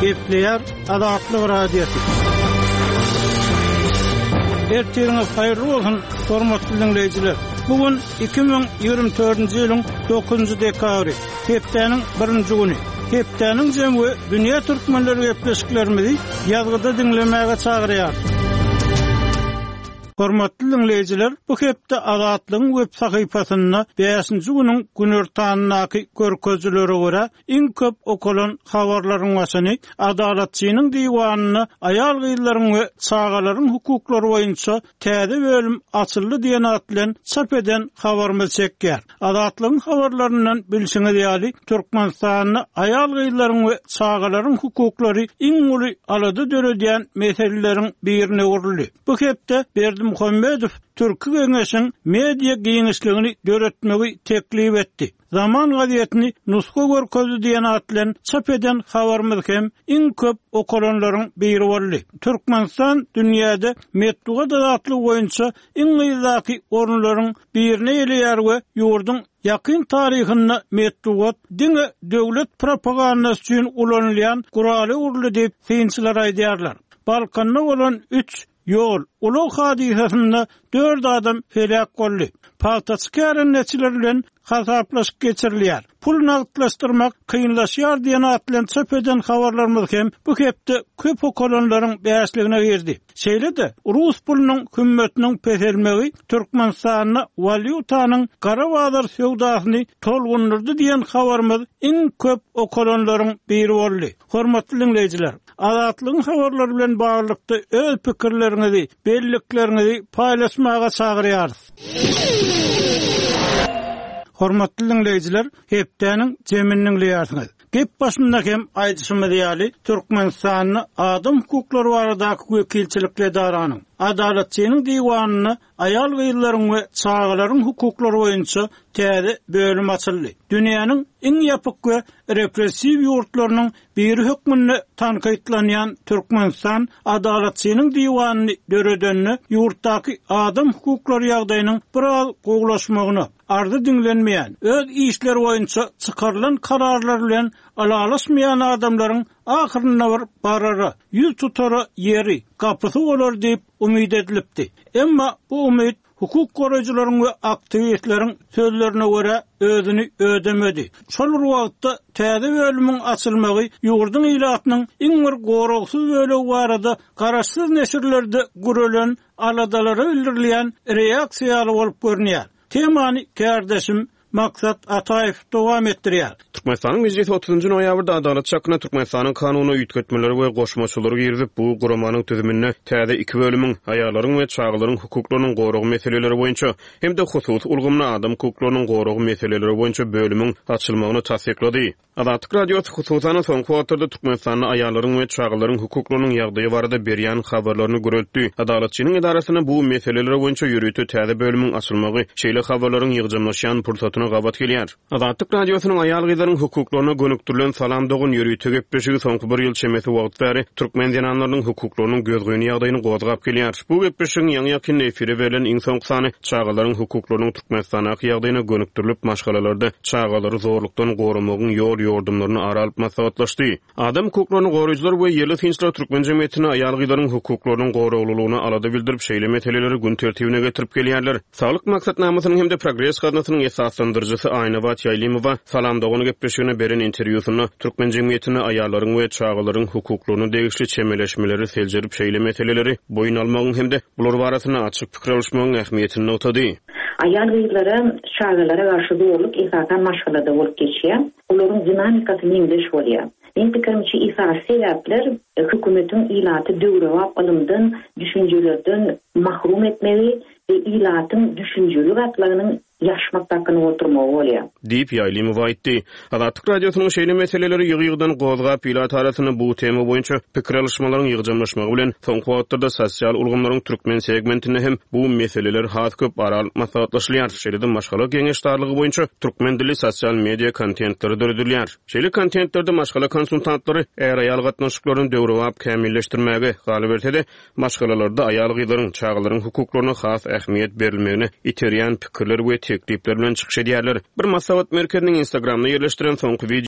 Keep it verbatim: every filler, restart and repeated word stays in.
Epleyer Adatlyk radiosu. Erteňiz haýyrly bolsun, hormatly dinleýijiler. Bugün iki bin ýygrimi dördünji ýylyň dokuzunji dekabry, hepdeniň birinji güni. Hepdeniň jemgy dünýä türkmenleri gepleşiklerimizi ýazgyda dinlemäge çagyrýar. Hormatly dinleýijiler, bu hepde Adatlyň web sahypasyna beşinji güniň günertanyny görkezleri görä iň köp okulan habarlaryň başyny Adalatçynyň diwanyny aýal gyýlaryň we çağalaryň hukuklary boýunça täze bölüm açyldy diýen at bilen çap eden habarymyz çekýär. Adatlyň habarlaryndan bilşiňiz ýaly Türkmenistanyň aýal gyýlaryň we çağalaryň hukuklary iň uly alady döredýän meseleleriň birine urildi. Bu hepde berdi Muhammedow Türk Geňeşiň media giňişligini döretmegi teklip etdi. Zaman gazetini nuska görkezdi diýen at bilen çap eden habarymyz hem iň köp okulanlaryň biri boldy. Türkmenistan dünýäde metduga adatlyk boýunça iň ýylaky orunlaryň birine ýerler we ýurdun ýakyn taryhyny metduga diňe döwlet propagandasy üçin ulanylýan guraly urly diýip synçylar aýdýarlar. Balkanda bolan üç yol ulug hadisasynda dört adam felak boldy. Paýtaçkärän näçiler bilen hasaplaşyp geçirilýär. Pul nagdlaşdyrmak kynlaşýar diýen at bilen çöp eden habarlarymyz hem bu hepde köp okulanlaryň bäşligine girdi. Şeýle-de Rus pulunyň hümmetiniň peselmegi Türkmenistanyň valyutanyň gara bazar sowdasyny tolgundurdy diýen habarymyz iň köp okulanlaryň biri boldy. Hormatly dinleýijiler, Adatlyň habarlary bilen baglykda öz pikirleriňizi, belliklerinizi paýlaşmaga çagyrýarys. Hormatly dinleýijiler, hepdeniň jeminiň liýasyňyz. Gep başynda hem aýdyşymyz ýaly Türkmenistanyň adam hukuklary baradaky wekilçilikle daranyň Adalatçynyň diwanyny aýal gyýlaryň we çağalaryň hukuklary boýunça täze bölüm açyldy. Dünýäniň iň ýapyk we repressiw ýurtlarynyň biri hökmünde tanqytlanýan Türkmenistan Adalatçynyň diwanyny döredenni ýurtdaky adam hukuklary ýagdaýynyň biraz gowlaşmagyny ardy dinlenmeýän, öz işleri boýunça çykarylan kararlar bilen alalaşmayan adamlaryň ahyrına bir barary, ýüz tutary ýeri, kapysy bolar diýip umyt edilipdi. Emma bu umyt hukuk goraýjylaryň we aktivistleriň sözlerine görä özüni ödemedi. Şol wagtda täze bölümiň açylmagy ýurdun ýylatynyň iň bir goragsyz bölegi barada garaşsyz neşirlerde gürelen aladalary bildirilýän reaksiýaly bolup görnýär. Temany kardeşim Maksat Ataýew dowam etdirýär. Türkmenistanyň meclisi otuzunji noýabrda adalet çakyna Türkmenistanyň kanuny üýtgetmeleri we goşmaçylary girizip bu guramanyň tüzümine täze iki bölümiň aýallaryň we çağalaryň hukuklarynyň goragy meseleleri boýunça hem de husus ulgumly adam hukuklarynyň goragy meseleleri boýunça bölümiň açylmagyny tasdiklady. Adatlyk radiosu hususan soňky wagtda Türkmenistanyň aýallaryň we çağalaryň hukuklarynyň ýagdaýy barada berýän habarlaryny göreldi. Adaletçynyň idarasyna bu meseleleri boýunça ýürütü täze bölümiň açylmagy şeýle habarlaryň ýygjamlaşýan pursatyny gabat gelýär. Adatlyk radiosynyň aýal gyýlaryň hukuklaryna gönükdirilen salam dogun ýürütü gepleşigi soňky bir ýyl çemeti wagt bäri türkmen dinanlarynyň hukuklarynyň gözgöni ýagdaýyny gozgap gelýär. Bu gepleşigiň ýa-ni ýakyn efiri berilen iň soňky sany çağalaryň hukuklarynyň Türkmenistana ýagdaýyna gönükdirilip maşgalalarda çağalary zorlukdan goramagyň ýol ýordamlaryny aralyp maslahatlaşdy. Adam hukuklaryny goraýjylar we ýerli tinçlik türkmen jemgyýetine aýal gyýlaryň hukuklarynyň goraglygyny alada bildirip şeýle meseleleri gün tertibine getirip gelýärler. Saglyk maksatnamasynyň hem de progress gadnasynyň esaslandyrjysy Aynabat Ýaýlymowa salam doguny gepleşigine beren interwýusyny türkmen jemgyýetine aýallaryň we çağalaryň hukuklaryny degişli çemeleşmeleri seljerip şeýle meseleleri boyun almagyň hem de bular barasyna açyk pikir alışmagyň ähmiýetini notady. Aýal gyýlary çağalara garşy dowrluk esasan maşgalada bolup geçýär. Olaryň dinamikasy ýeňdeş bolýar. Men pikirimçe esas sebäpler hökümetin ilaty döwrewap alymdan, düşünjelerden mahrum etmegi we ilatyň düşünjeli gatlarynyň yaşmaktakyny oturmagy bolýar. Diýip Ýaýlymow aýtdy. Adatlyk radiosynyň şeýle meseleleri ýygy-ýygydan gozgap ýylat arasyny bu tema boýunça pikir alışmalaryň ýygjamlaşmagy bilen soňky wagtlarda sosial ulgamlaryň türkmen segmentine hem bu meseleler has köp aralyp maslahatlaşylýar. Şeýle-de maşgala geňeşdarlygy boýunça türkmen dili sosial media kontentleri döredilýär. Şeýle kontentlerde maşgala konsultantlary eger aýal gatnaşyklaryny döwrewap kämilleşdirmäge galyp etse, maşgalalarda aýal gyýlaryň çağalaryň hukuklaryna has ähmiýet berilmegine iterýän pikirler we teklipler bilen çykyş edýärler. Bir maslahat merkeziniň Instagramda ýerleşdiren soňky